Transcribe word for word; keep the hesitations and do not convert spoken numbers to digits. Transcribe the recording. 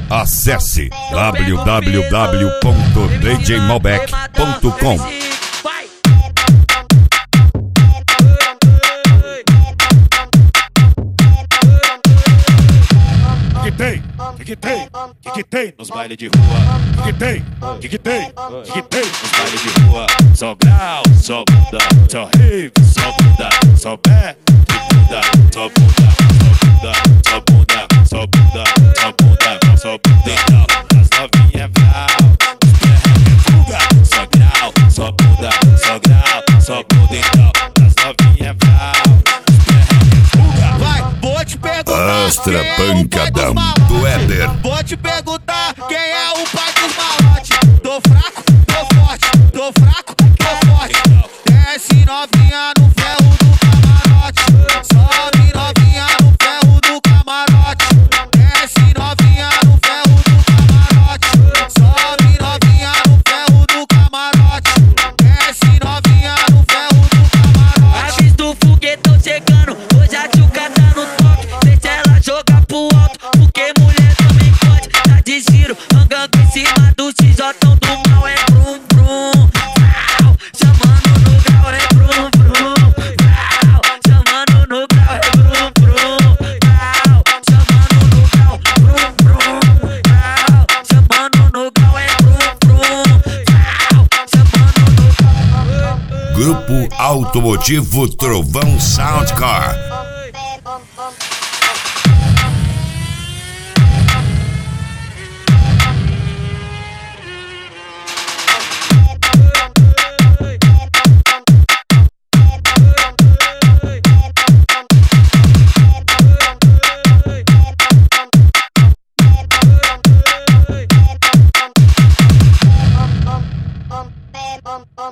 Acesse w w w ponto d j malbec ponto com. Que tem, que que tem, que que tem nos bailes de rua? Que tem, que que tem, que que tem nos bailes de rua? Só grau, só bunda, só rave, só bunda, só pé, que bunda, só bunda, só bunda, só bunda, só bunda, só bunda, só bunda, então as novinhas brau, fuga, só grau, só bunda, só grau, só bunda, então as novinhas brau. Vai, vou te perguntar Astra quem é o pai Pancadão dos malotes. do Éder. Vou te perguntar quem é o pai dos malotes. Tô fraco, tô forte, tô fraco, tô forte. Desce novinha no ferro do camarote. Sobe novinha no ferro do camarote. Desce novinha no ferro do camarote. Sobe novinha no ferro do camarote. Desce novinha no ferro do camarote. Avisa o foguetão chegando, hoje a tchuca tá no toque. Deixa ela jogar pro alto, porque mulher também pode. Tá de giro, andando em cima do xijotão do mal. É brum brum, vrau, chamando no grau. É brum brum, vrau, chamando no grau. É brum brum, vrau, chamando no grau. Brum brum, vrau, chamando no grau. É brum brum, vrau, chamando no grau. Grupo Automotivo Trovão Soundcar.